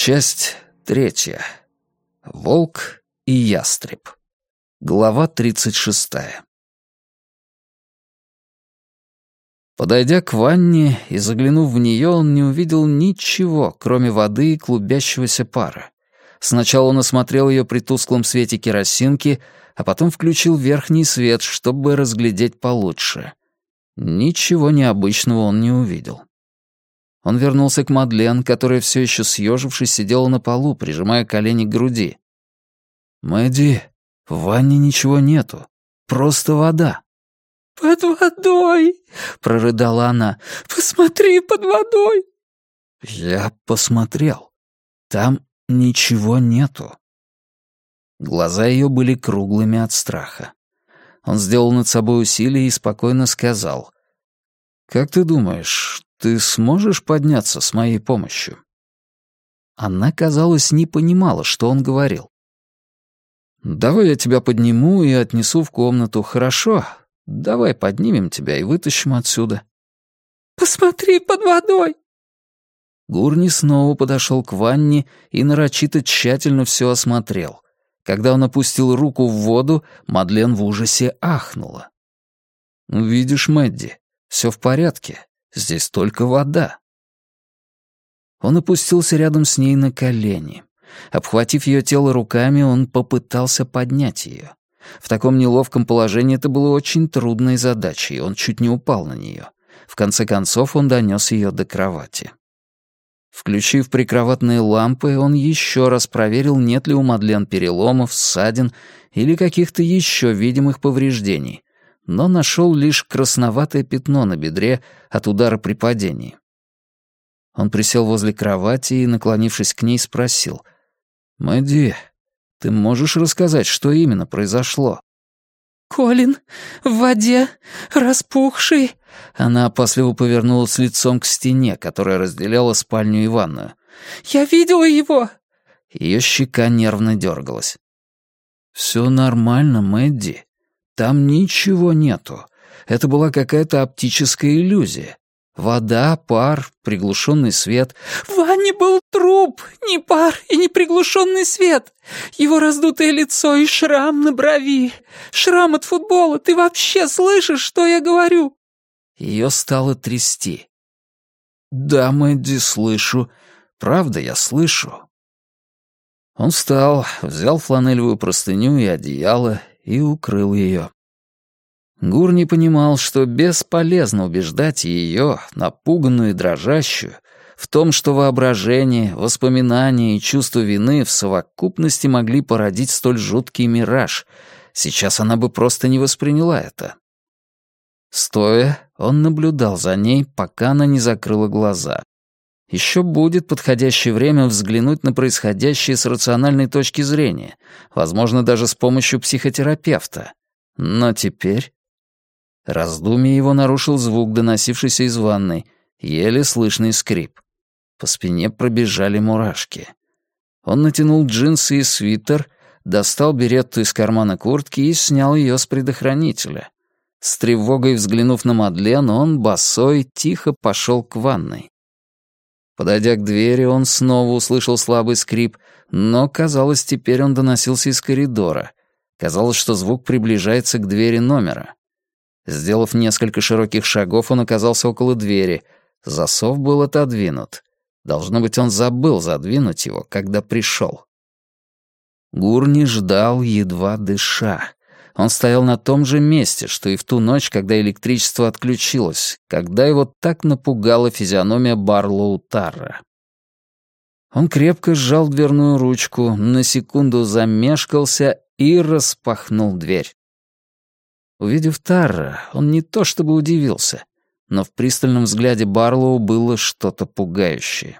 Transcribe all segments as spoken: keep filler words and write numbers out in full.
Часть третья. Волк и ястреб. Глава тридцать шестая. Подойдя к ванне и заглянув в нее, он не увидел ничего, кроме воды и клубящегося пара. Сначала он осмотрел ее при тусклом свете керосинки, а потом включил верхний свет, чтобы разглядеть получше. Ничего необычного он не увидел. Он вернулся к Мадлен, которая все еще съежившись сидела на полу, прижимая колени к груди. «Мэдди, в ванне ничего нету, просто вода». «Под водой!» — прорыдала она. «Посмотри, под водой!» Я посмотрел. Там ничего нету. Глаза ее были круглыми от страха. Он сделал над собой усилие и спокойно сказал: «Как ты думаешь, ты сможешь подняться с моей помощью?» Она, казалось, не понимала, что он говорил. «Давай я тебя подниму и отнесу в комнату, хорошо? Давай поднимем тебя и вытащим отсюда». «Посмотри, под водой!» Гурни снова подошел к ванне и нарочито тщательно все осмотрел. Когда он опустил руку в воду, Мадлен в ужасе ахнула. «Видишь, Мэдди, все в порядке. Здесь только вода». Он опустился рядом с ней на колени. Обхватив ее тело руками, он попытался поднять ее. В таком неловком положении это было очень трудной задачей, он чуть не упал на нее. В конце концов он донес ее до кровати. Включив прикроватные лампы, он еще раз проверил, нет ли у Мадлен переломов, ссадин или каких-то еще видимых повреждений, но нашел лишь красноватое пятно на бедре от удара при падении. Он присел возле кровати и, наклонившись к ней, спросил: «Мэдди, ты можешь рассказать, что именно произошло?» «Колин в воде, распухший». Она опасливо повернулась лицом к стене, которая разделяла спальню и ванную. «Я видела его!» Ее щека нервно дергалась. «Все нормально, Мэдди. Там ничего нету. Это была какая-то оптическая иллюзия. Вода, пар, приглушенный свет». «В ванне был труп, не пар и не приглушенный свет. Его раздутое лицо и шрам на брови. Шрам от футбола. Ты вообще слышишь, что я говорю?» Ее стало трясти. «Да, Мэдди, слышу. Правда, я слышу». Он встал, взял фланелевую простыню и одеяло и укрыл ее. Гурни понимал, что бесполезно убеждать ее, напуганную и дрожащую, в том, что воображение, воспоминания и чувство вины в совокупности могли породить столь жуткий мираж. Сейчас она бы просто не восприняла это. Стоя, он наблюдал за ней, пока она не закрыла глаза. Еще будет подходящее время взглянуть на происходящее с рациональной точки зрения, возможно, даже с помощью психотерапевта. Но теперь... Раздумье его нарушил звук, доносившийся из ванной, еле слышный скрип. По спине пробежали мурашки. Он натянул джинсы и свитер, достал беретту из кармана куртки и снял ее с предохранителя. С тревогой взглянув на Мадлен, он, босой, тихо пошел к ванной. Подойдя к двери, он снова услышал слабый скрип, но, казалось, теперь он доносился из коридора. Казалось, что звук приближается к двери номера. Сделав несколько широких шагов, он оказался около двери. Засов был отодвинут. Должно быть, он забыл задвинуть его, когда пришел. Гурни ждал, едва дыша. Он стоял на том же месте, что и в ту ночь, когда электричество отключилось, когда его так напугала физиономия Барлоу Тарра. Он крепко сжал дверную ручку, на секунду замешкался и распахнул дверь. Увидев Тарра, он не то чтобы удивился, но в пристальном взгляде Барлоу было что-то пугающее.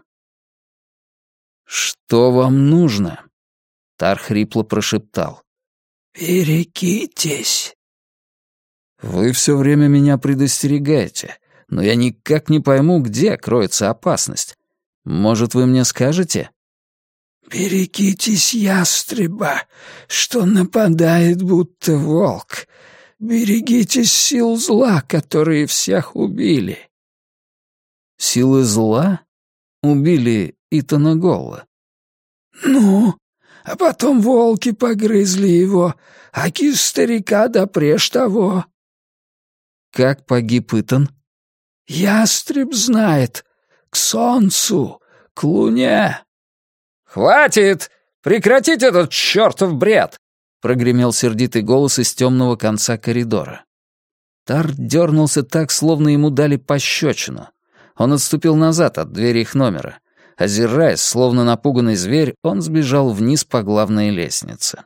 «Что вам нужно?» Тар хрипло прошептал. «Берегитесь». «Вы все время меня предостерегаете, но я никак не пойму, где кроется опасность. Может, вы мне скажете?» «Берегитесь ястреба, что нападает, будто волк. Берегитесь сил зла, которые всех убили». «Силы зла? Убили Итана Голла. «Ну, а потом волки погрызли его, а кис старика допреж того». «Как погиб Итан?» «Ястреб знает. К солнцу, к луне». «Хватит! Прекратить этот чертов бред!» — прогремел сердитый голос из темного конца коридора. Тар дернулся так, словно ему дали пощечину. Он отступил назад от двери их номера. Озираясь, словно напуганный зверь, он сбежал вниз по главной лестнице.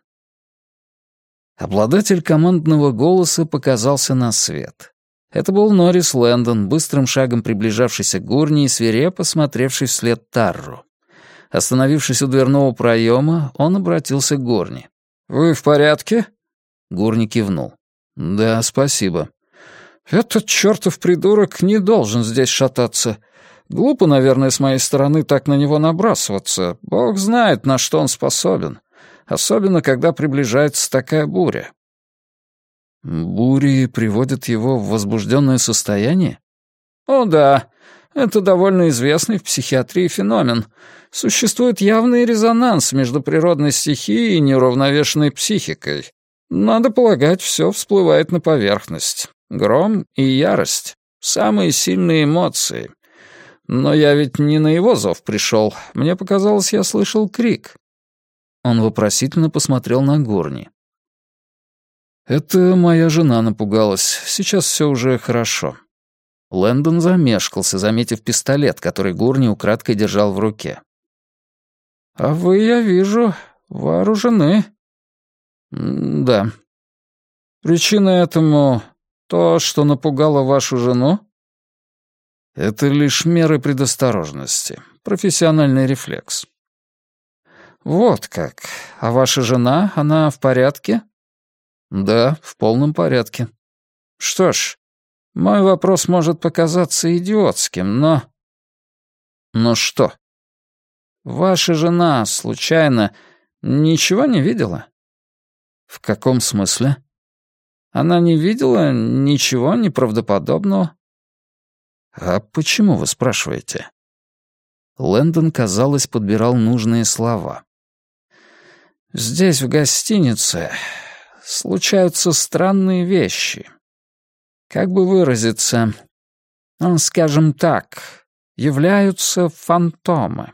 Обладатель командного голоса показался на свет. Это был Норрис Лэндон, быстрым шагом приближавшийся к Гурни и свирепо смотревший вслед Тарру. Остановившись у дверного проема, он обратился к Гурни. «Вы в порядке?» Гурни кивнул. «Да, спасибо». «Этот чертов придурок не должен здесь шататься. Глупо, наверное, с моей стороны так на него набрасываться. Бог знает, на что он способен. Особенно, когда приближается такая буря». «Бури приводят его в возбужденное состояние?» «О, да. Это довольно известный в психиатрии феномен. Существует явный резонанс между природной стихией и неуравновешенной психикой. Надо полагать, все всплывает на поверхность. Гром и ярость — самые сильные эмоции. Но я ведь не на его зов пришел. Мне показалось, я слышал крик». Он вопросительно посмотрел на Гурни. «Это моя жена напугалась. Сейчас все уже хорошо». Лэндон замешкался, заметив пистолет, который Гурни украдкой держал в руке. «А вы, я вижу, вооружены». «Да». «Причина этому то, что напугало вашу жену?» «Это лишь меры предосторожности. Профессиональный рефлекс». «Вот как. А ваша жена, она в порядке?» «Да, в полном порядке». «Что ж, мой вопрос может показаться идиотским, но...» «Но что?» «Ваша жена, случайно, ничего не видела?» «В каком смысле?» «Она не видела ничего неправдоподобного?» «А почему вы спрашиваете?» Лэндон, казалось, подбирал нужные слова. «Здесь, в гостинице, случаются странные вещи. Как бы выразиться, ну, скажем так, являются фантомы».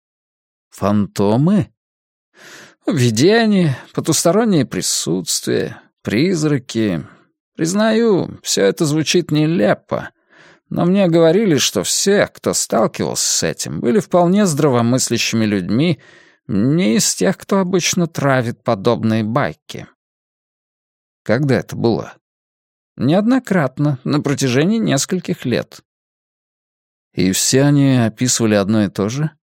«Фантомы?» «Видения, потустороннее присутствие, призраки. Признаю, все это звучит нелепо, но мне говорили, что все, кто сталкивался с этим, были вполне здравомыслящими людьми, не из тех, кто обычно травит подобные байки». «Когда это было?» «Неоднократно, на протяжении нескольких лет». «И все они описывали одно и то же?»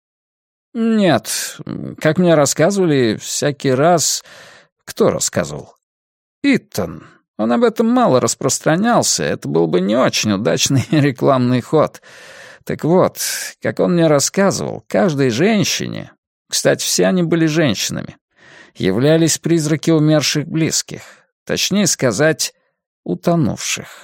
«Нет. Как мне рассказывали, всякий раз...» «Кто рассказывал?» «Итан. Он об этом мало распространялся, это был бы не очень удачный рекламный ход. Так вот, как он мне рассказывал, каждой женщине, кстати, все они были женщинами, являлись призраки умерших близких, точнее сказать, утонувших».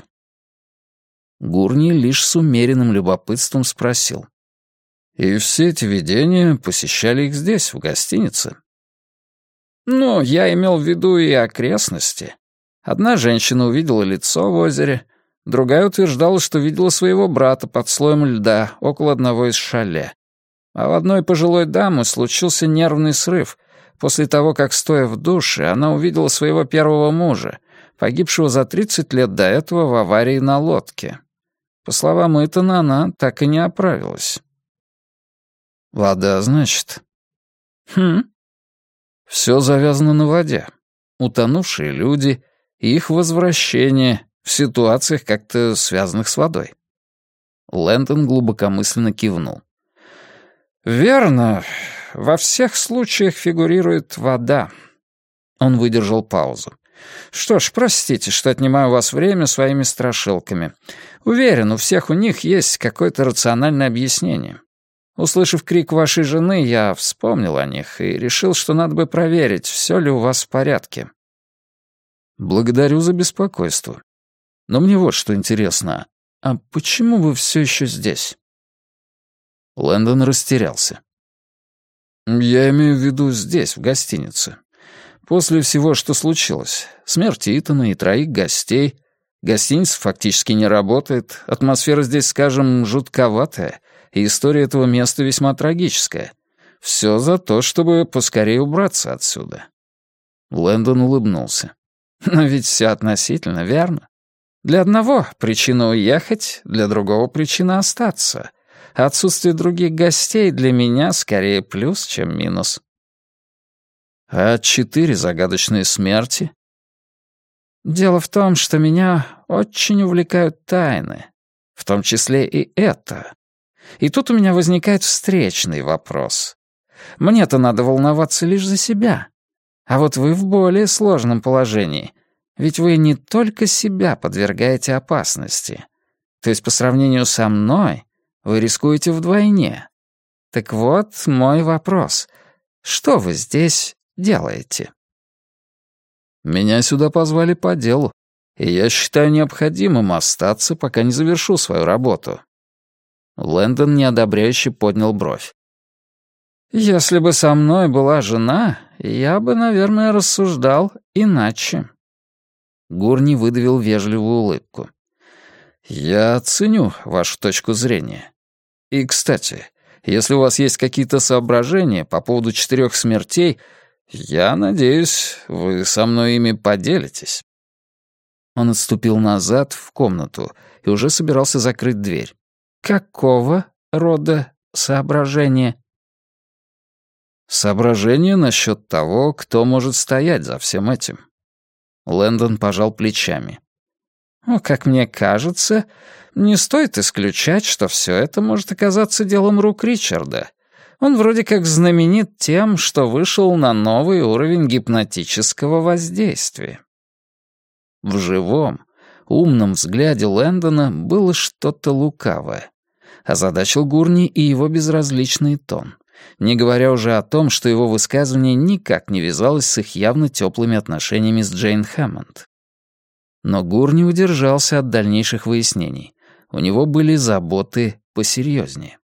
Гурни лишь с умеренным любопытством спросил. «И все эти видения посещали их здесь, в гостинице?» «Ну, я имел в виду и окрестности. Одна женщина увидела лицо в озере, другая утверждала, что видела своего брата под слоем льда около одного из шале. А у одной пожилой дамы случился нервный срыв после того, как, стоя в душе, она увидела своего первого мужа, погибшего за тридцать лет до этого в аварии на лодке. По словам Итана, она так и не оправилась». «Вода, значит?» «Хм?» «Все завязано на воде. Утонувшие люди и их возвращение в ситуациях, как-то связанных с водой». Лэндон глубокомысленно кивнул. «Верно. Во всех случаях фигурирует вода». Он выдержал паузу. «Что ж, простите, что отнимаю у вас время своими страшилками. Уверен, у всех у них есть какое-то рациональное объяснение. Услышав крик вашей жены, я вспомнил о них и решил, что надо бы проверить, все ли у вас в порядке». «Благодарю за беспокойство. Но мне вот что интересно. А почему вы все еще здесь?» Лэндон растерялся. Я имею в виду здесь, в гостинице. После всего, что случилось, смерти Итана и троих гостей, гостиница фактически не работает, атмосфера здесь, скажем, жутковатая, и история этого места весьма трагическая. Все за то, чтобы поскорее убраться отсюда. Лэндон улыбнулся. Но ведь все относительно, верно? Для одного причина уехать, для другого причина остаться. Отсутствие других гостей для меня скорее плюс, чем минус. А четыре загадочные смерти? Дело в том, что меня очень увлекают тайны, в том числе и это. И тут у меня возникает встречный вопрос. Мне-то надо волноваться лишь за себя. А вот вы в более сложном положении, ведь вы не только себя подвергаете опасности. То есть по сравнению со мной вы рискуете вдвойне. Так вот мой вопрос. Что вы здесь делаете? Меня сюда позвали по делу, и я считаю необходимым остаться, пока не завершу свою работу. Лэндон неодобряюще поднял бровь. Если бы со мной была жена, я бы, наверное, рассуждал иначе. Гурни выдавил вежливую улыбку. Я ценю вашу точку зрения. И, кстати, если у вас есть какие-то соображения по поводу четырех смертей, я надеюсь, вы со мной ими поделитесь. Он отступил назад в комнату и уже собирался закрыть дверь. Какого рода соображения? Соображения насчет того, кто может стоять за всем этим. Лэндон пожал плечами. Ну, как мне кажется, не стоит исключать, что все это может оказаться делом рук Ричарда. Он вроде как знаменит тем, что вышел на новый уровень гипнотического воздействия. В живом, умном взгляде Лэндона было что-то лукавое. Озадачил Гурни и его безразличный тон, не говоря уже о том, что его высказывание никак не вязалось с их явно теплыми отношениями с Джейн Хэммонд. Но Гурни удержался от дальнейших выяснений. У него были заботы посерьезнее.